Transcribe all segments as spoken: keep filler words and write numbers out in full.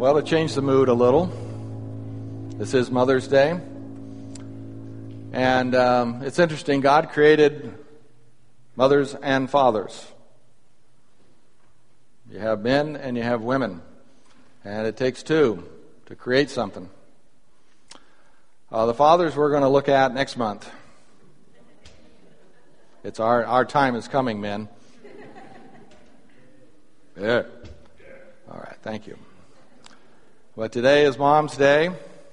Well, to change the mood a little, this is Mother's Day. And um, it's interesting, God created mothers and fathers. You have men and you have women. And it takes two to create something. Uh, the fathers we're going to look at next month. It's our, our time is coming, men. Yeah. All right, thank you. But today is Mom's Day.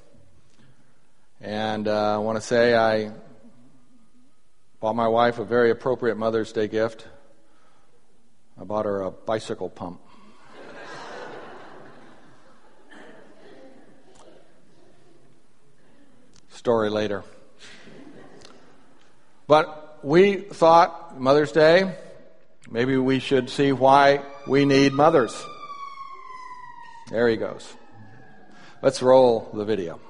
And uh, I want to say I bought my wife a very appropriate Mother's Day gift. I bought her a bicycle pump. Story later. But we thought Mother's Day, maybe we should see why we need mothers. There he goes. Let's roll the video.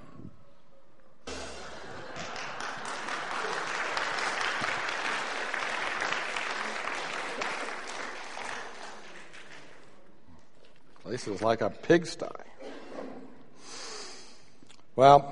Place is like a pigsty. Well,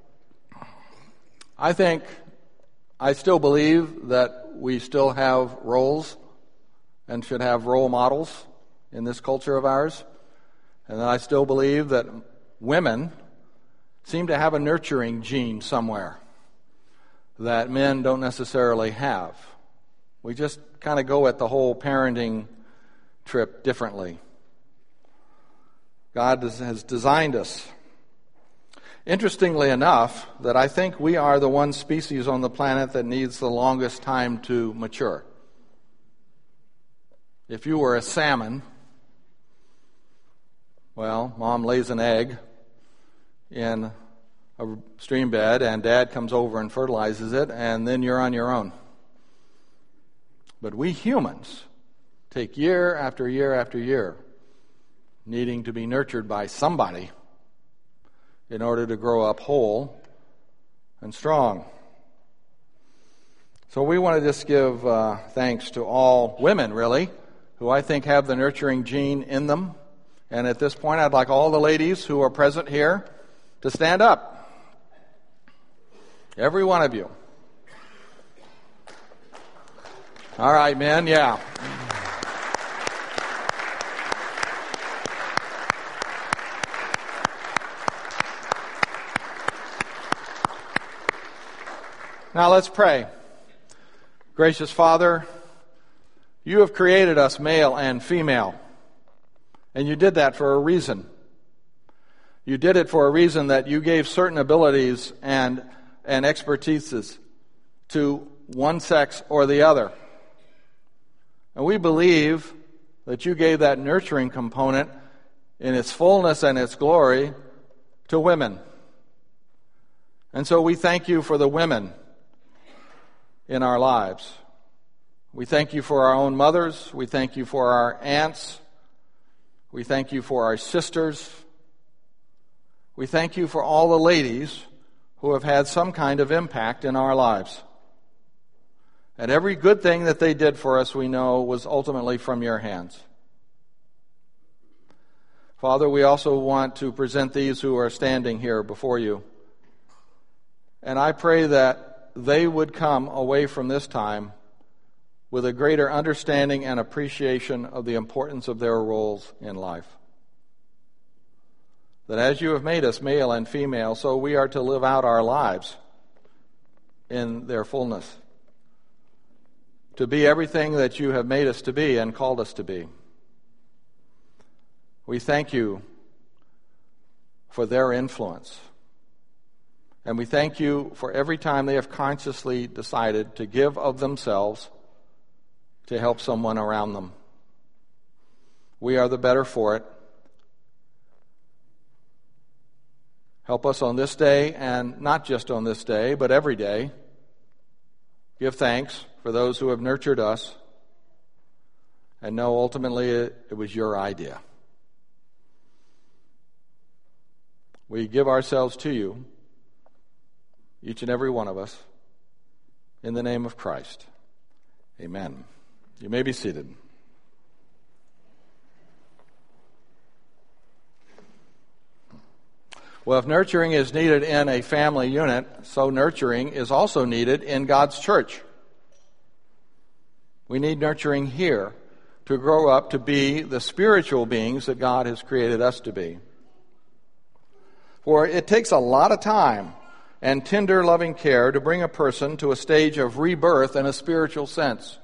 I think, I still believe that we still have roles and should have role models in this culture of ours. And I still believe that women seem to have a nurturing gene somewhere that men don't necessarily have. We just kind of go at the whole parenting trip differently. God has designed us. Interestingly enough, that I think we are the one species on the planet that needs the longest time to mature. If you were a salmon, well, Mom lays an egg in a stream bed and Dad comes over and fertilizes it, and then you're on your own. But we humans take year after year after year needing to be nurtured by somebody in order to grow up whole and strong. So we want to just give uh, thanks to all women, really, who I think have the nurturing gene in them. And at this point, I'd like all the ladies who are present here to stand up. Every one of you. All right, men, yeah. Now let's pray. Gracious Father, you have created us male and female, and you did that for a reason. You did it for a reason that you gave certain abilities and, and expertises to one sex or the other. And we believe that you gave that nurturing component in its fullness and its glory to women. And so we thank you for the women in our lives. We thank you for our own mothers. We thank you for our aunts. We thank you for our sisters. We thank you for all the ladies who have had some kind of impact in our lives. And every good thing that they did for us, we know, was ultimately from your hands. Father, we also want to present these who are standing here before you. And I pray that they would come away from this time with a greater understanding and appreciation of the importance of their roles in life. That as you have made us male and female, so we are to live out our lives in their fullness. To be everything that you have made us to be and called us to be. We thank you for their influence. And we thank you for every time they have consciously decided to give of themselves to help someone around them. We are the better for it. Help us on this day, and not just on this day, but every day. Give thanks for those who have nurtured us, and know ultimately it, it was your idea. We give ourselves to you, each and every one of us, in the name of Christ. Amen. You may be seated. Well, if nurturing is needed in a family unit, so nurturing is also needed in God's church. We need nurturing here to grow up to be the spiritual beings that God has created us to be. For it takes a lot of time and tender, loving care to bring a person to a stage of rebirth in a spiritual sense.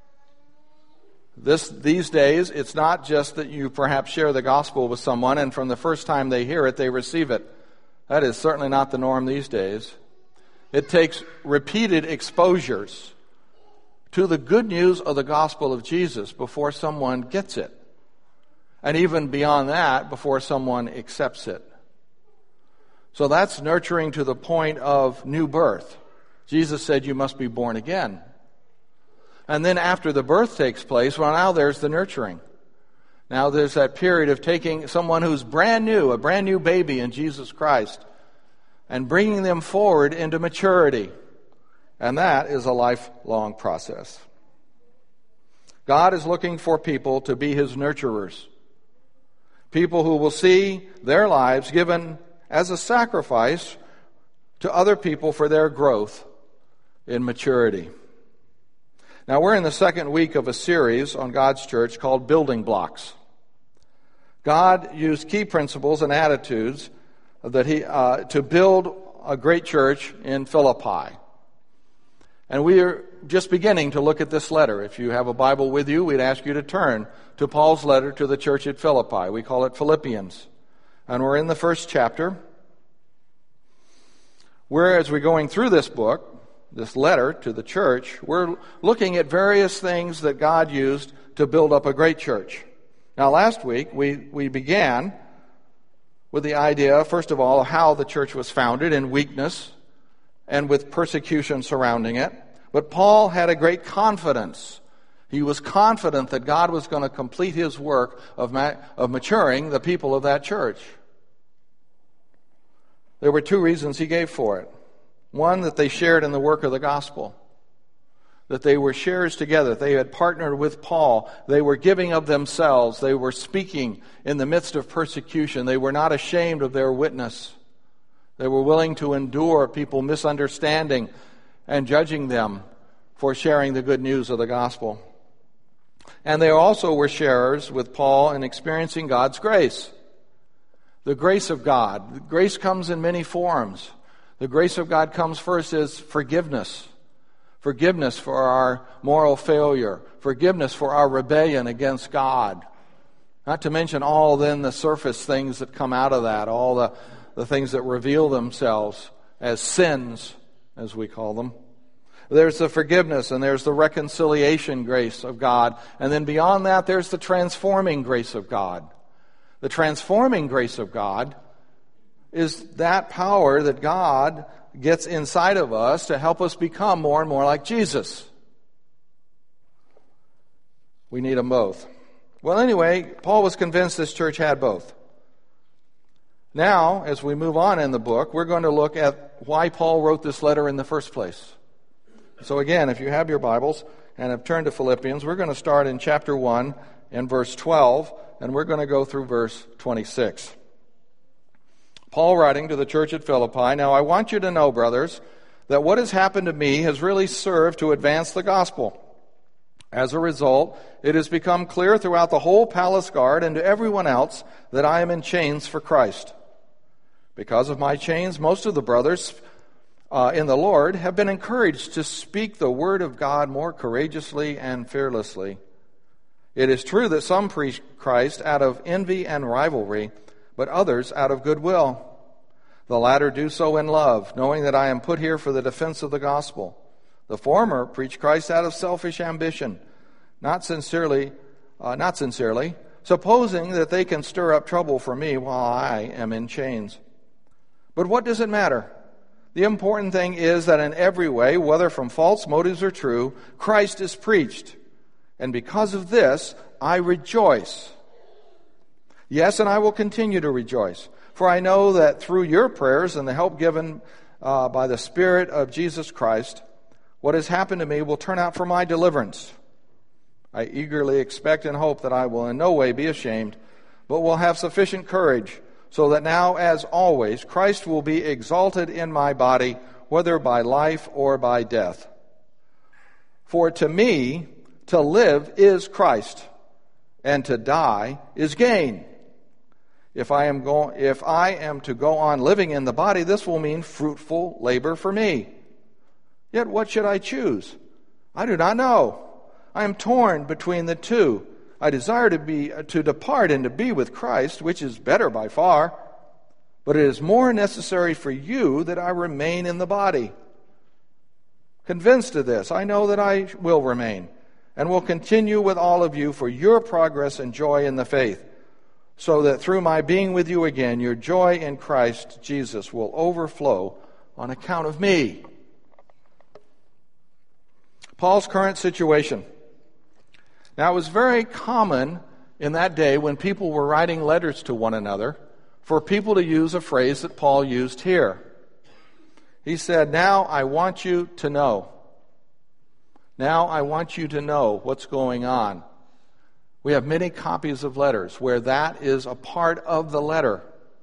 This, these days, it's not just that you perhaps share the gospel with someone and from the first time they hear it, they receive it. That is certainly not the norm these days. It takes repeated exposures to the good news of the gospel of Jesus before someone gets it. And even beyond that, before someone accepts it. So that's nurturing to the point of new birth. Jesus said you must be born again. And then after the birth takes place, well, now there's the nurturing. Now there's that period of taking someone who's brand new, a brand new baby in Jesus Christ, and bringing them forward into maturity. And that is a lifelong process. God is looking for people to be His nurturers. People who will see their lives given as a sacrifice to other people for their growth in maturity. Now, we're in the second week of a series on God's church called Building Blocks. God used key principles and attitudes that he uh, to build a great church in Philippi. And we are just beginning to look at this letter. If you have a Bible with you, we'd ask you to turn to Paul's letter to the church at Philippi. We call it Philippians. And we're in the first chapter. We're, as we're going through this book, this letter to the church, we're looking at various things that God used to build up a great church. Now, last week, we, we began with the idea, first of all, how the church was founded in weakness and with persecution surrounding it. But Paul had a great confidence. He was confident that God was going to complete His work of, ma- of maturing the people of that church. There were two reasons he gave for it. One, that they shared in the work of the gospel. That they were sharers together. They had partnered with Paul. They were giving of themselves. They were speaking in the midst of persecution. They were not ashamed of their witness. They were willing to endure people misunderstanding and judging them for sharing the good news of the gospel. And they also were sharers with Paul in experiencing God's grace. The grace of God. Grace comes in many forms. The grace of God comes first as forgiveness. Forgiveness for our moral failure. Forgiveness for our rebellion against God. Not to mention all then the surface things that come out of that. All the, the things that reveal themselves as sins, as we call them. There's the forgiveness and there's the reconciliation grace of God. And then beyond that, there's the transforming grace of God. The transforming grace of God is that power that God gets inside of us to help us become more and more like Jesus. We need them both. Well, anyway, Paul was convinced this church had both. Now, as we move on in the book, we're going to look at why Paul wrote this letter in the first place. So again, if you have your Bibles and have turned to Philippians, we're going to start in chapter one and verse twelve, and we're going to go through verse twenty-six. Paul writing to the church at Philippi, "Now I want you to know, brothers, that what has happened to me has really served to advance the gospel. As a result, it has become clear throughout the whole palace guard and to everyone else that I am in chains for Christ. Because of my chains, most of the brothers uh, in the Lord have been encouraged to speak the word of God more courageously and fearlessly. It is true that some preach Christ out of envy and rivalry, but others out of goodwill. The latter do so in love, knowing that I am put here for the defense of the gospel. The former preach Christ out of selfish ambition, not sincerely, uh, not sincerely, supposing that they can stir up trouble for me while I am in chains. But what does it matter? The important thing is that in every way, whether from false motives or true, Christ is preached. And because of this, I rejoice. Yes, and I will continue to rejoice. For I know that through your prayers and the help given uh, by the Spirit of Jesus Christ, what has happened to me will turn out for my deliverance. I eagerly expect and hope that I will in no way be ashamed, but will have sufficient courage so that now, as always, Christ will be exalted in my body, whether by life or by death. For to me, to live is Christ, and to die is gain. If I am go- if I am to go on living in the body, this will mean fruitful labor for me. Yet what should I choose? I do not know. I am torn between the two. I desire to be to depart and to be with Christ, which is better by far. But it is more necessary for you that I remain in the body. Convinced of this, I know that I will remain and will continue with all of you for your progress and joy in the faith, so that through my being with you again, your joy in Christ Jesus will overflow on account of me. Paul's current situation. Now, it was very common in that day when people were writing letters to one another for people to use a phrase that Paul used here. He said, now I want you to know. Now I want you to know what's going on. We have many copies of letters where that is a part of the letter.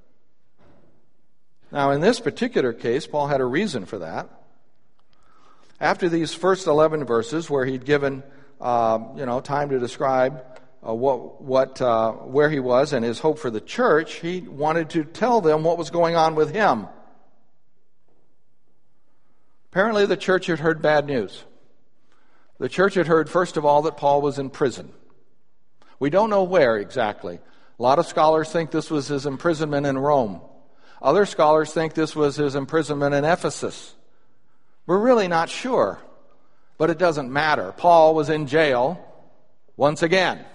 Now, in this particular case, Paul had a reason for that. After these first eleven verses, where he'd given uh, you know time to describe uh, what what uh, where he was and his hope for the church, he wanted to tell them what was going on with him. Apparently, the church had heard bad news. The church had heard, first of all, that Paul was in prison. We don't know where exactly. A lot of scholars think this was his imprisonment in Rome. Other scholars think this was his imprisonment in Ephesus. We're really not sure, but it doesn't matter. Paul was in jail once again.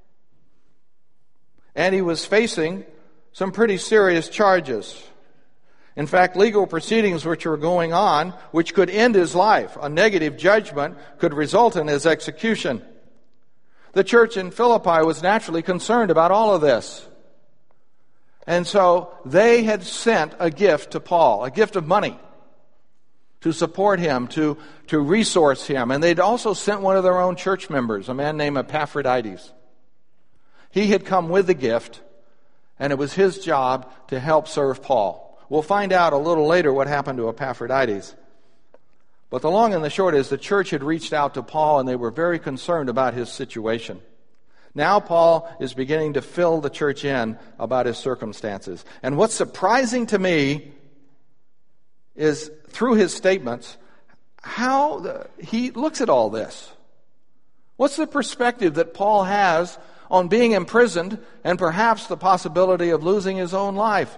And he was facing some pretty serious charges. In fact, legal proceedings which were going on, which could end his life. A negative judgment could result in his execution. The church in Philippi was naturally concerned about all of this. And so they had sent a gift to Paul, a gift of money, to support him, to, to resource him. And they'd also sent one of their own church members, a man named Epaphroditus. He had come with the gift, and it was his job to help serve Paul. We'll find out a little later what happened to Epaphroditus. But the long and the short is the church had reached out to Paul, and they were very concerned about his situation. Now Paul is beginning to fill the church in about his circumstances. And what's surprising to me is, through his statements, how the, he looks at all this. What's the perspective that Paul has on being imprisoned and perhaps the possibility of losing his own life?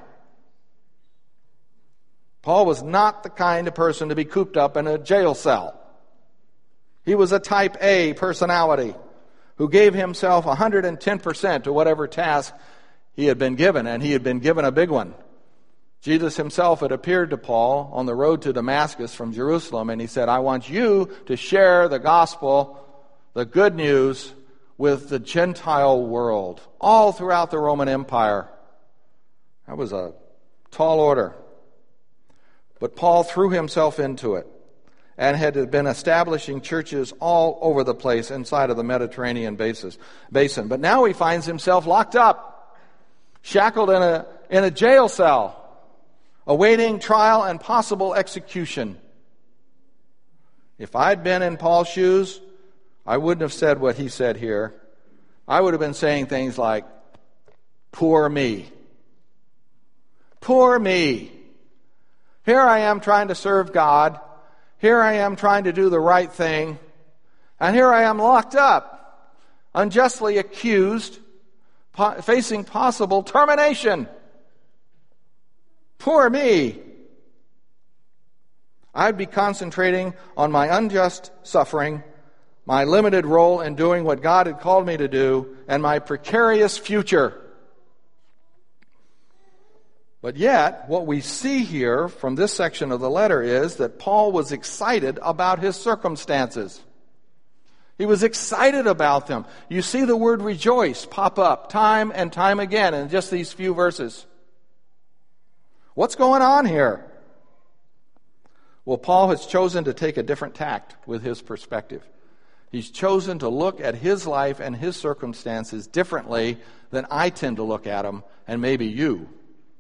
Paul was not the kind of person to be cooped up in a jail cell. He was a type A personality who gave himself one hundred ten percent to whatever task he had been given, and he had been given a big one. Jesus himself had appeared to Paul on the road to Damascus from Jerusalem, and he said, I want you to share the gospel, the good news, with the Gentile world, all throughout the Roman Empire. That was a tall order. But Paul threw himself into it and had been establishing churches all over the place inside of the Mediterranean basis, basin. But now he finds himself locked up, shackled in a, in a jail cell, awaiting trial and possible execution. If I'd been in Paul's shoes, I wouldn't have said what he said here. I would have been saying things like, poor me. Poor me. Here I am trying to serve God. Here I am trying to do the right thing. And here I am locked up, unjustly accused, po- facing possible termination. Poor me. I'd be concentrating on my unjust suffering, my limited role in doing what God had called me to do, and my precarious future. But yet, what we see here from this section of the letter is that Paul was excited about his circumstances. He was excited about them. You see the word rejoice pop up time and time again in just these few verses. What's going on here? Well, Paul has chosen to take a different tact with his perspective. He's chosen to look at his life and his circumstances differently than I tend to look at them, and maybe you.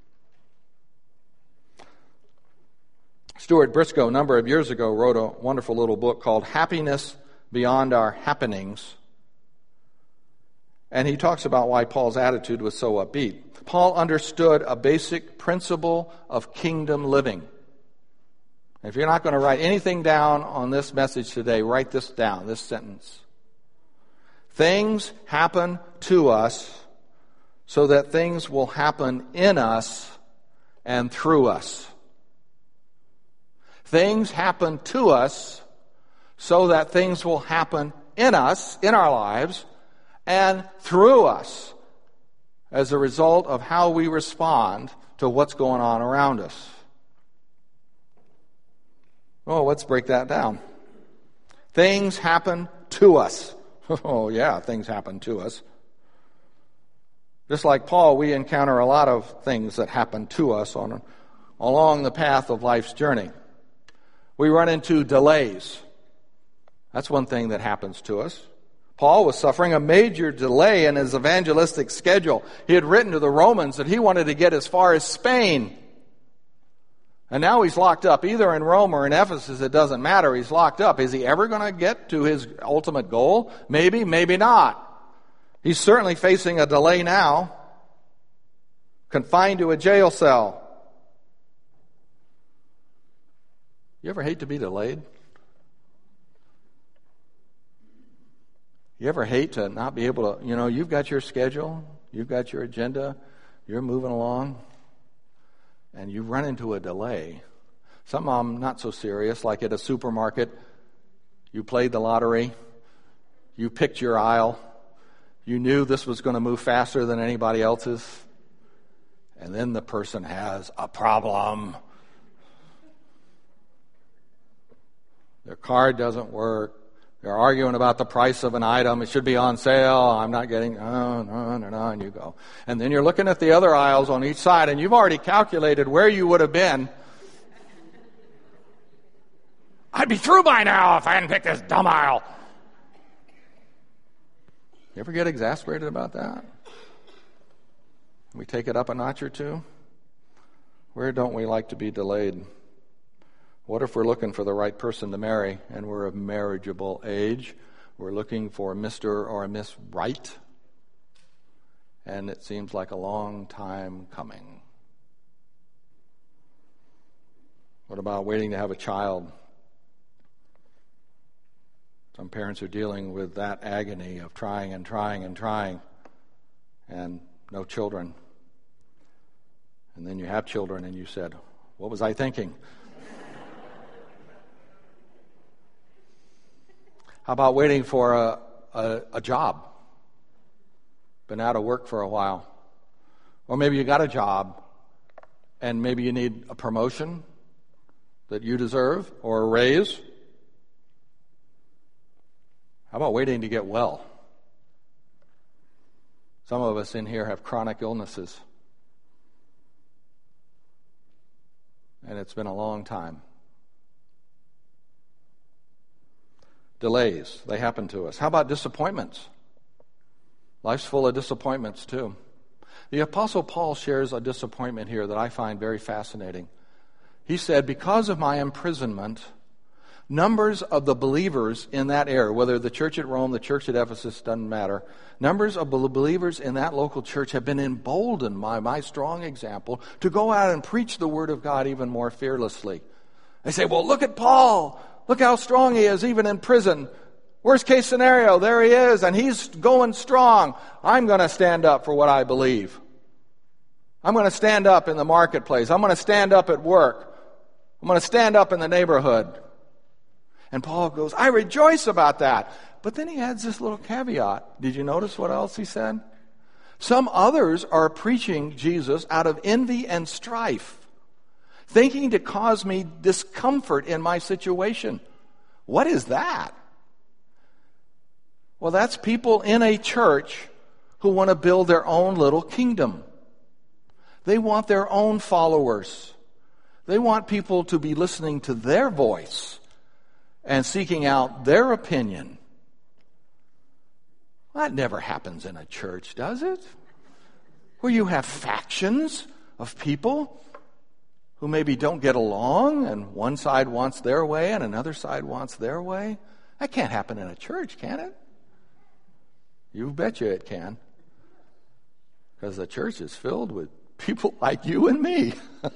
Stuart Briscoe, a number of years ago, wrote a wonderful little book called Happiness Beyond Our Happenings. And he talks about why Paul's attitude was so upbeat. Paul understood a basic principle of kingdom living. If you're not going to write anything down on this message today, write this down, this sentence. Things happen to us so that things will happen in us and through us. Things happen to us so that things will happen in us, in our lives, and through us as a result of how we respond to what's going on around us. Oh, let's break that down. Things happen to us. Oh, yeah, things happen to us. Just like Paul, we encounter a lot of things that happen to us on along the path of life's journey. We run into delays. That's one thing that happens to us. Paul was suffering a major delay in his evangelistic schedule. He had written to the Romans that he wanted to get as far as Spain. And now he's locked up, either in Rome or in Ephesus. It doesn't matter. He's locked up. Is he ever going to get to his ultimate goal? Maybe, maybe not. He's certainly facing a delay now. Confined to a jail cell. You ever hate to be delayed? You ever hate to not be able to, you know, you've got your schedule, you've got your agenda, you're moving along, and you run into a delay. Some of them not so serious, like at a supermarket, you played the lottery, you picked your aisle, you knew this was going to move faster than anybody else's, and then the person has a problem. Their card doesn't work. They're arguing about the price of an item. It should be on sale. I'm not getting, oh, no, no, no, and you go. And then you're looking at the other aisles on each side, and you've already calculated where you would have been. I'd be through by now if I hadn't picked this dumb aisle. You ever get exasperated about that? We take it up a notch or two? Where don't we like to be delayed? What if we're looking for the right person to marry and we're of marriageable age? We're looking for Mister or Miss Right, and it seems like a long time coming. What about waiting to have a child? Some parents are dealing with that agony of trying and trying and trying and no children. And then you have children and you said, what was I thinking? How about waiting for a, a, a job? Been out of work for a while. Or maybe you got a job and maybe you need a promotion that you deserve or a raise. How about waiting to get well? Some of us in here have chronic illnesses. And it's been a long time. Delays, they happen to us. How about disappointments? Life's full of disappointments too. The Apostle Paul shares a disappointment here that I find very fascinating. He said, because of my imprisonment, numbers of the believers in that area, whether the church at Rome, the church at Ephesus, doesn't matter, numbers of believers in that local church have been emboldened by my strong example to go out and preach the Word of God even more fearlessly. They say, well, look at Paul. Look how strong he is, even in prison. Worst case scenario, there he is, and he's going strong. I'm going to stand up for what I believe. I'm going to stand up in the marketplace. I'm going to stand up at work. I'm going to stand up in the neighborhood. And Paul goes, I rejoice about that. But then he adds this little caveat. Did you notice what else he said? Some others are preaching Jesus out of envy and strife, thinking to cause me discomfort in my situation. What is that? Well, that's people in a church who want to build their own little kingdom. They want their own followers. They want people to be listening to their voice and seeking out their opinion. That never happens in a church, does it? Where you have factions of people who maybe don't get along, and one side wants their way and another side wants their way? That can't happen in a church, can it? You betcha it can. Because the church is filled with people like you and me.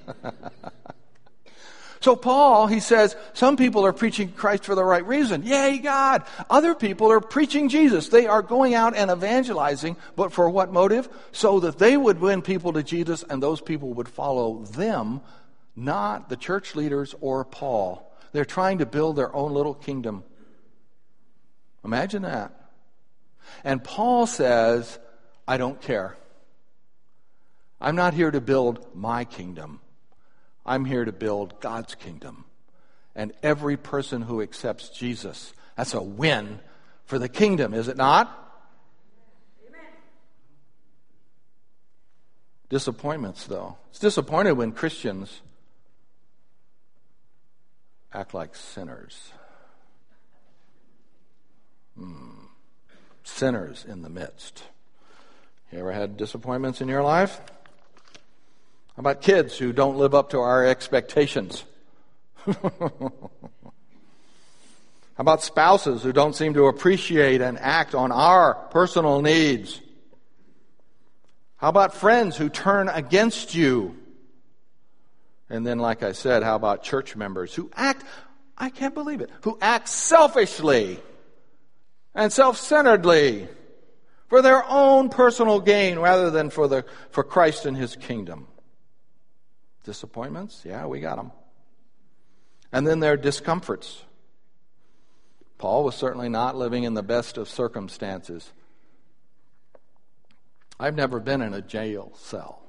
So Paul, he says, some people are preaching Christ for the right reason. Yay, God. Other people are preaching Jesus. They are going out and evangelizing, but for what motive? So that they would win people to Jesus and those people would follow them, not the church leaders or Paul. They're trying to build their own little kingdom. Imagine that. And Paul says, I don't care. I'm not here to build my kingdom. I'm here to build God's kingdom. And every person who accepts Jesus, that's a win for the kingdom, is it not? Amen. Disappointments, though. It's disappointed when Christians act like sinners. Hmm. Sinners in the midst. You ever had disappointments in your life? How about kids who don't live up to our expectations? How about spouses who don't seem to appreciate and act on our personal needs? How about friends who turn against you? And then, like I said, how about church members who act, I can't believe it, who act selfishly and self-centeredly for their own personal gain rather than for the for Christ and His kingdom. Disappointments? Yeah, we got them. And then there are discomforts. Paul was certainly not living in the best of circumstances. I've never been in a jail cell.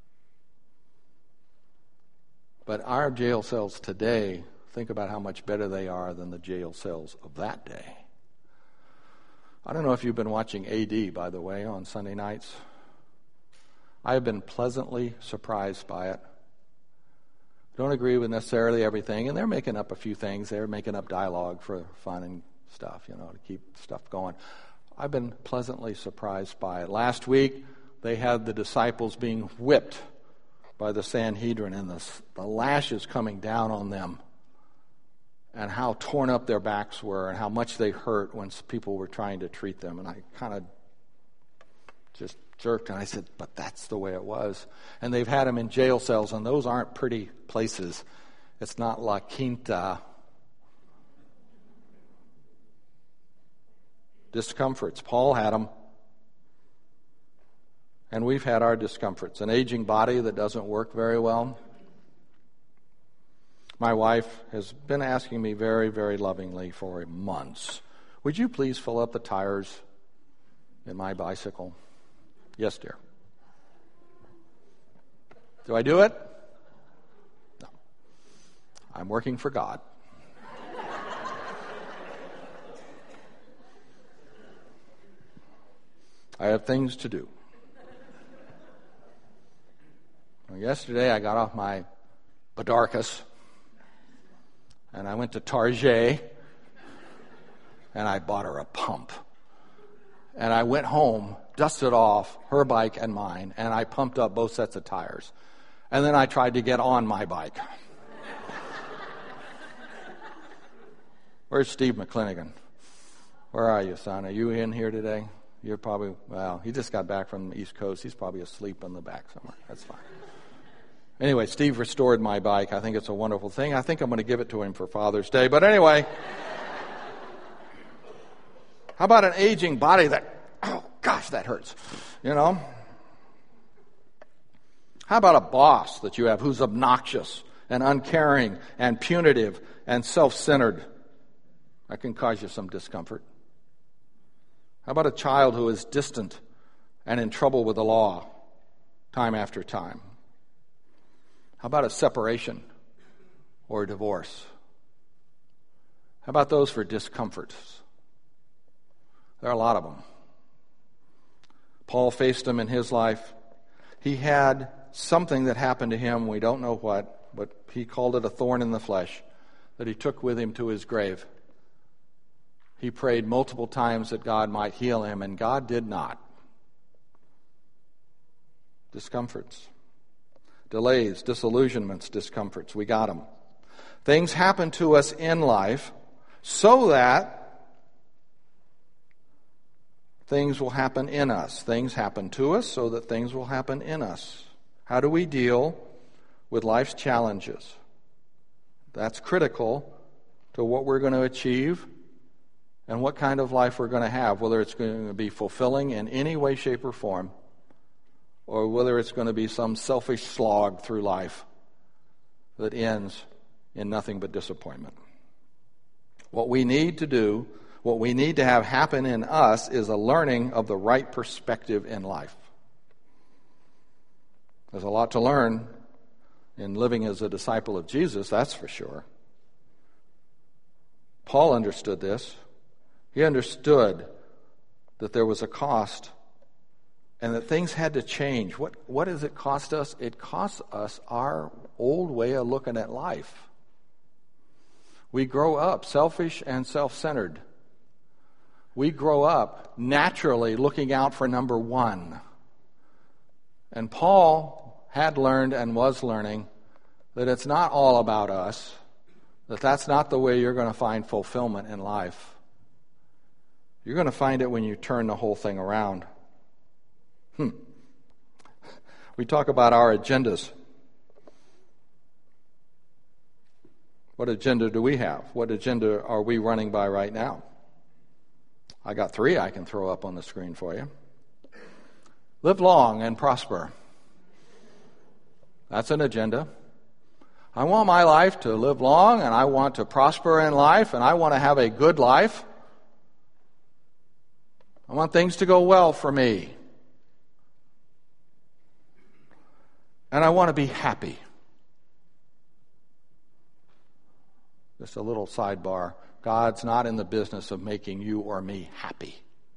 But our jail cells today, think about how much better they are than the jail cells of that day. I don't know if you've been watching A D, by the way, on Sunday nights. I have been pleasantly surprised by it. Don't agree with necessarily everything, and they're making up a few things. They're making up dialogue for fun and stuff, you know, to keep stuff going. I've been pleasantly surprised by it. Last week, they had the disciples being whipped by the Sanhedrin and the, the lashes coming down on them, and how torn up their backs were and how much they hurt when people were trying to treat them. And I kind of just jerked and I said, but that's the way it was. And they've had them in jail cells, and those aren't pretty places. It's not La Quinta. Discomforts. Paul had them. And we've had our discomforts. An aging body that doesn't work very well. My wife has been asking me very, very lovingly for months, would you please fill up the tires in my bicycle? Yes, dear. Do I do it? No. I'm working for God. I have things to do. Well, yesterday I got off my Badarcus and I went to Target and I bought her a pump. And I went home, dusted off her bike and mine, and I pumped up both sets of tires. And then I tried to get on my bike. Where's Steve McClinigan? Where are you, son? Are you in here today? You're probably, well, he just got back from the East Coast. He's probably asleep in the back somewhere. That's fine. Anyway, Steve restored my bike. I think it's a wonderful thing. I think I'm going to give it to him for Father's Day. But anyway, how about an aging body that, oh gosh, that hurts, you know? How about a boss that you have who's obnoxious and uncaring and punitive and self-centered? That can cause you some discomfort. How about a child who is distant and in trouble with the law time after time? How about a separation or a divorce? How about those for discomforts? There are a lot of them. Paul faced them in his life. He had something that happened to him, we don't know what, but he called it a thorn in the flesh that he took with him to his grave. He prayed multiple times that God might heal him, and God did not. Discomforts. delays, disillusionments, discomforts. We got them. Things happen to us in life so that things will happen in us. Things happen to us so that things will happen in us. How do we deal with life's challenges? That's critical to what we're going to achieve and what kind of life we're going to have, whether it's going to be fulfilling in any way, shape, or form, or whether it's going to be some selfish slog through life that ends in nothing but disappointment. What we need to do, what we need to have happen in us is a learning of the right perspective in life. There's a lot to learn in living as a disciple of Jesus, that's for sure. Paul understood this. He understood that there was a cost and that things had to change. What, what does it cost us? It costs us our old way of looking at life. We grow up selfish and self-centered. We grow up naturally looking out for number one. And Paul had learned and was learning that it's not all about us, that that's not the way you're going to find fulfillment in life. You're going to find it when you turn the whole thing around. Hmm. We talk about our agendas. What agenda do we have? What agenda are we running by right now? I got three I can throw up on the screen for you. Live long and prosper. That's an agenda. I want my life to live long, and I want to prosper in life, and I want to have a good life. I want things to go well for me. And I want to be happy. Just a little sidebar. God's not in the business of making you or me happy.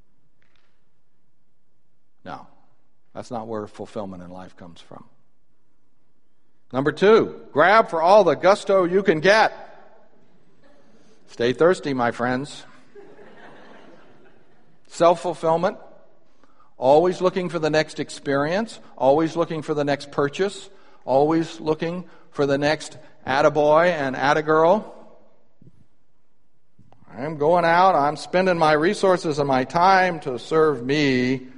No, that's not where fulfillment in life comes from. Number two, grab for all the gusto you can get. Stay thirsty, my friends. Self-fulfillment, always looking for the next experience, always looking for the next purchase, always looking for the next attaboy and attagirl. I'm going out, I'm spending my resources and my time to serve me.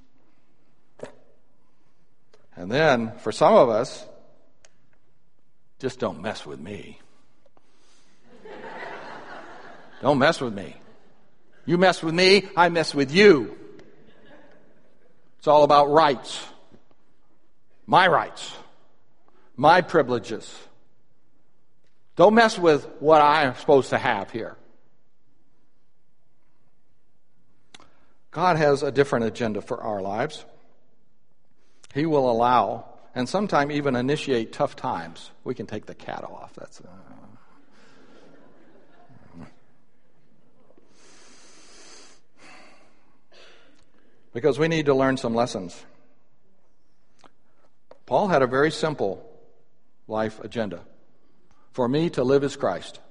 And then, for some of us, just don't mess with me. Don't mess with me. You mess with me, I mess with you. It's all about rights. My rights. My privileges. Don't mess with what I'm supposed to have here. God has a different agenda for our lives. He will allow, and sometimes even initiate, tough times. We can take the cat off. That's uh... because we need to learn some lessons. Paul had a very simple life agenda. For me to live is Christ.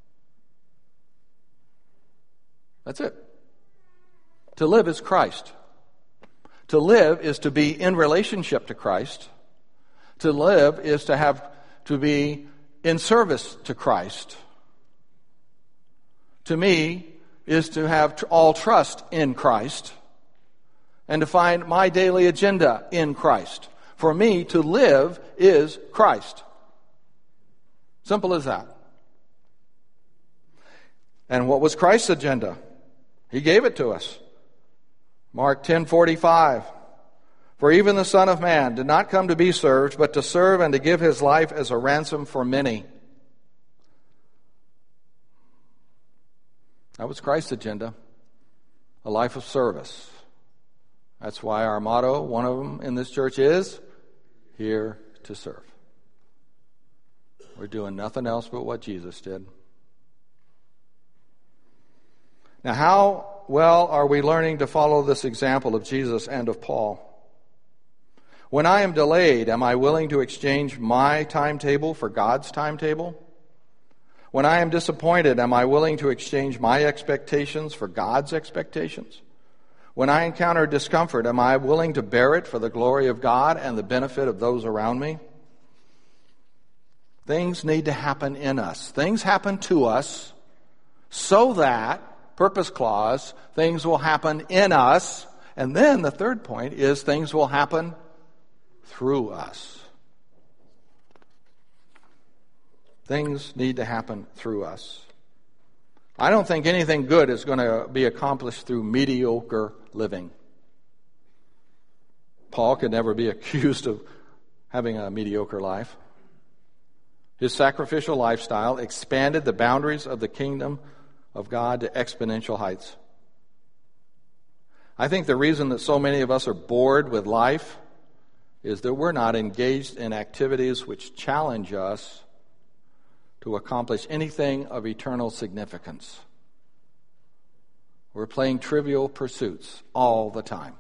That's it. To live is Christ. To live is to be in relationship to Christ. To live is to have to be in service to Christ. To me is to have all trust in Christ and to find my daily agenda in Christ. For me to live is Christ. Simple as that. And what was Christ's agenda? He gave it to us. Mark ten forty-five. For even the Son of Man did not come to be served, but to serve and to give his life as a ransom for many. That was Christ's agenda. A life of service. That's why our motto, one of them in this church, is here to serve. We're doing nothing else but what Jesus did. Now, how well are we learning to follow this example of Jesus and of Paul? When I am delayed, am I willing to exchange my timetable for God's timetable? When I am disappointed, am I willing to exchange my expectations for God's expectations? When I encounter discomfort, am I willing to bear it for the glory of God and the benefit of those around me? Things need to happen in us. Things happen to us so that, purpose clause, things will happen in us. And then the third point is things will happen through us. Things need to happen through us. I don't think anything good is going to be accomplished through mediocre living. Paul could never be accused of having a mediocre life. His sacrificial lifestyle expanded the boundaries of the kingdom of God to exponential heights. I think the reason that so many of us are bored with life is that we're not engaged in activities which challenge us to accomplish anything of eternal significance. We're playing trivial pursuits all the time.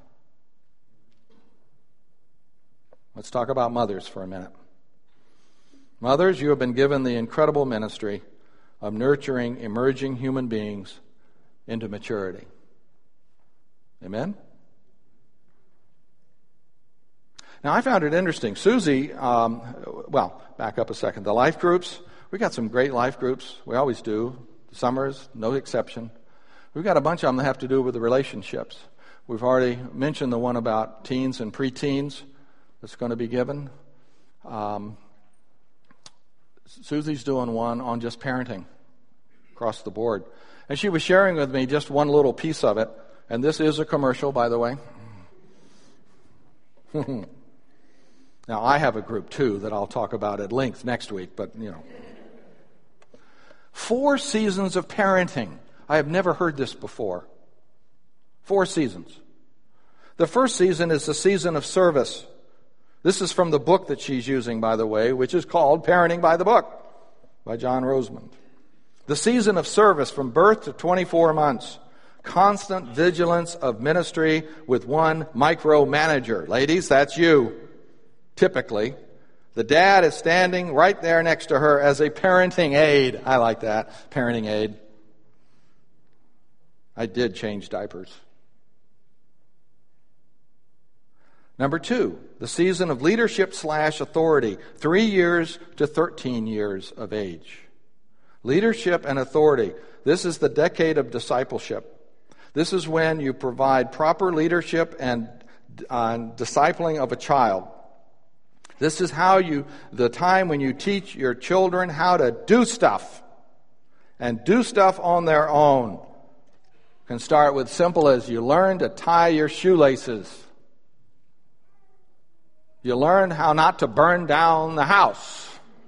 Let's talk about mothers for a minute. Mothers, you have been given the incredible ministry of nurturing emerging human beings into maturity. Amen? Now, I found it interesting. Susie, um, well, back up a second. The life groups, we got some great life groups. We always do. Summers, no exception. We've got a bunch of them that have to do with the relationships. We've already mentioned the one about teens and preteens that's going to be given. Um, Susie's doing one on just parenting across the board. And she was sharing with me just one little piece of it. And this is a commercial, by the way. Now, I have a group, too, that I'll talk about at length next week, but, you know. Four seasons of parenting. I have never heard this before. Four seasons. The first season is the season of service. This is from the book that she's using, by the way, which is called Parenting by the Book by John Rosemond. The season of service from birth to twenty-four months. Constant vigilance of ministry with one micromanager. Ladies, that's you. Typically, the dad is standing right there next to her as a parenting aide. I like that, parenting aide. I did change diapers. Number two, the season of leadership slash authority, three years to thirteen years of age. Leadership and authority. This is the decade of discipleship. This is when you provide proper leadership and uh, discipling of a child. This is how you, the time when you teach your children how to do stuff and do stuff on their own. Can start with simple as you learn to tie your shoelaces. You learn how not to burn down the house.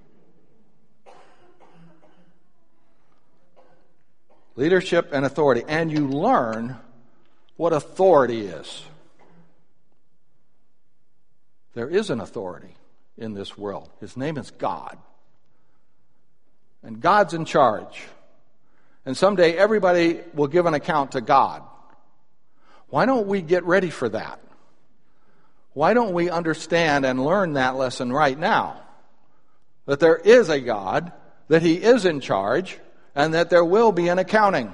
Leadership and authority. And you learn what authority is. There is an authority in this world. His name is God. And God's in charge. And someday everybody will give an account to God. Why don't we get ready for that? Why don't we understand and learn that lesson right now? That there is a God, that He is in charge, and that there will be an accounting.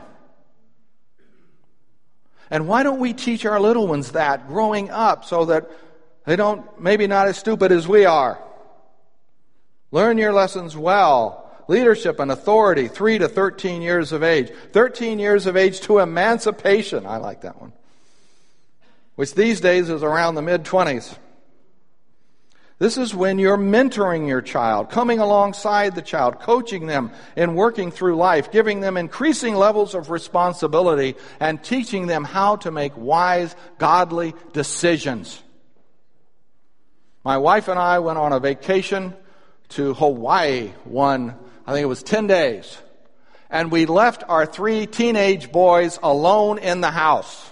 And why don't we teach our little ones that growing up so that they don't, maybe not as stupid as we are. Learn your lessons well. Leadership and authority, three to thirteen years of age. thirteen years of age to emancipation. I like that one. Which these days is around the mid-twenties. This is when you're mentoring your child, coming alongside the child, coaching them in working through life, giving them increasing levels of responsibility, and teaching them how to make wise, godly decisions. My wife and I went on a vacation to Hawaii one, I think it was ten days. And we left our three teenage boys alone in the house.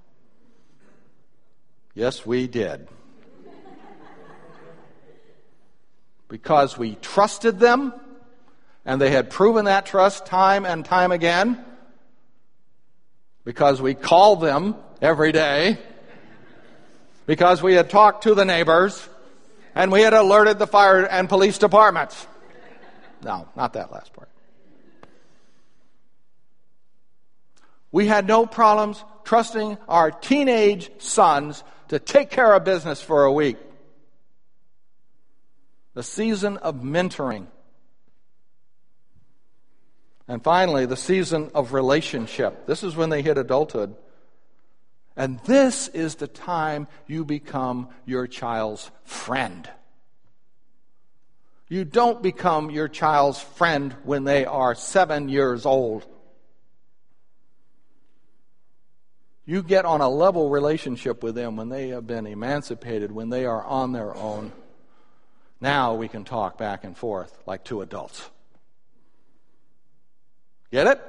Yes, we did. Because we trusted them, and they had proven that trust time and time again. Because we called them every day. Because we had talked to the neighbors. And we had alerted the fire and police departments. No, not that last part. We had no problems trusting our teenage sons to take care of business for a week. The season of mentoring. And finally, the season of relationship. This is when they hit adulthood. And this is the time you become your child's friend. You don't become your child's friend when they are seven years old. You get on a level relationship with them when they have been emancipated, when they are on their own. Now we can talk back and forth like two adults. Get it?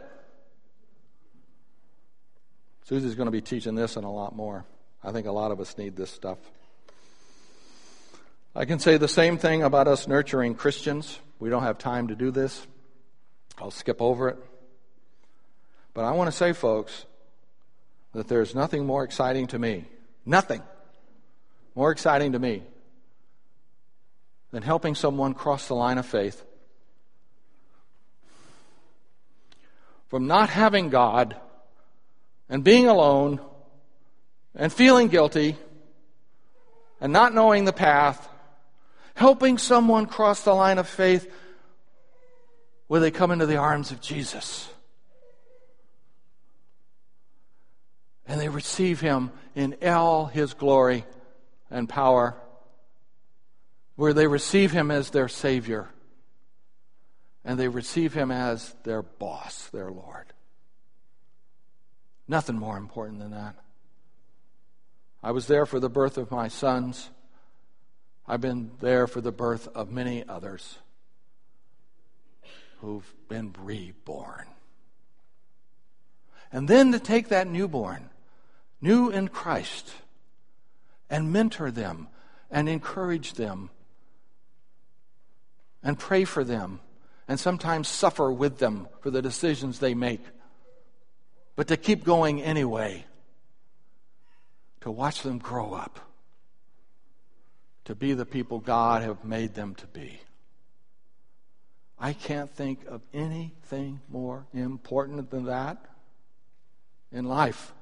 Susie's going to be teaching this and a lot more. I think a lot of us need this stuff. I can say the same thing about us nurturing Christians. We don't have time to do this. I'll skip over it. But I want to say, folks, that there's nothing more exciting to me, nothing more exciting to me than helping someone cross the line of faith from not having God and being alone and feeling guilty and not knowing the path, helping someone cross the line of faith where they come into the arms of Jesus. And they receive him in all his glory and power, where they receive him as their Savior, and they receive him as their boss, their Lord. Nothing more important than that. I was there for the birth of my sons. I've been there for the birth of many others who've been reborn. And then to take that newborn, new in Christ, and mentor them and encourage them and pray for them and sometimes suffer with them for the decisions they make, but to keep going anyway, to watch them grow up, to be the people God have made them to be. I can't think of anything more important than that in life.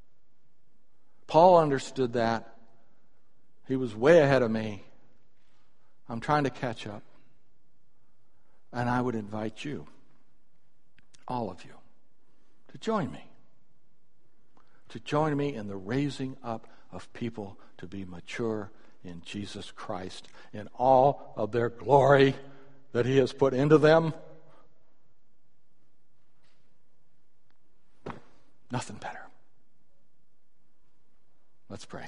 Paul understood that. He was way ahead of me. I'm trying to catch up. And I would invite you, all of you, to join me. To join me in the raising up of people to be mature in Jesus Christ, in all of their glory that he has put into them. Nothing better. Let's pray.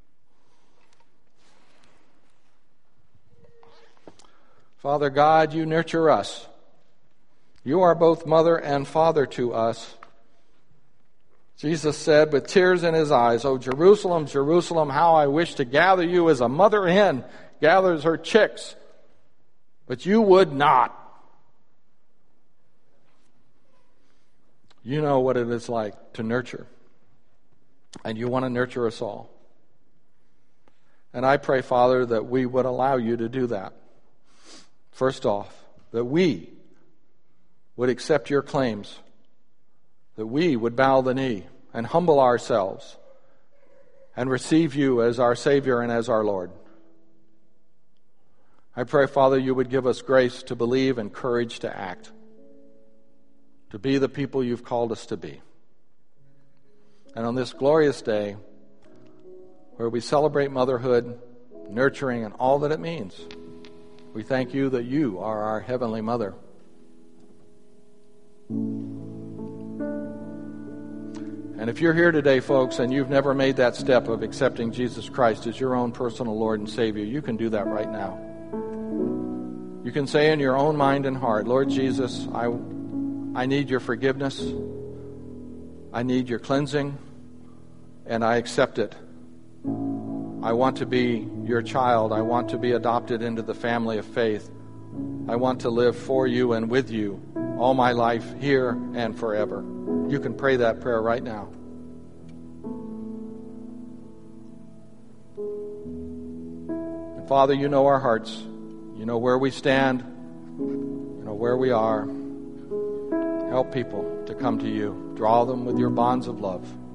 Father God, you nurture us. You are both mother and father to us. Jesus said with tears in his eyes, "O Jerusalem, Jerusalem, how I wish to gather you as a mother hen gathers her chicks, but you would not." You know what it is like to nurture, and you want to nurture us all. And I pray, Father, that we would allow you to do that. First off, that we would accept your claims, that we would bow the knee and humble ourselves and receive you as our Savior and as our Lord. I pray, Father, you would give us grace to believe and courage to act, to be the people you've called us to be. And on this glorious day, where we celebrate motherhood, nurturing, and all that it means, we thank you that you are our Heavenly Mother. And if you're here today, folks, and you've never made that step of accepting Jesus Christ as your own personal Lord and Savior, you can do that right now. You can say in your own mind and heart, "Lord Jesus, I, I need your forgiveness. I need your cleansing, and I accept it. I want to be your child. I want to be adopted into the family of faith. I want to live for you and with you all my life, here and forever." You can pray that prayer right now. And Father, you know our hearts. You know where we stand. You know where we are. Help people to come to you. Draw them with your bonds of love.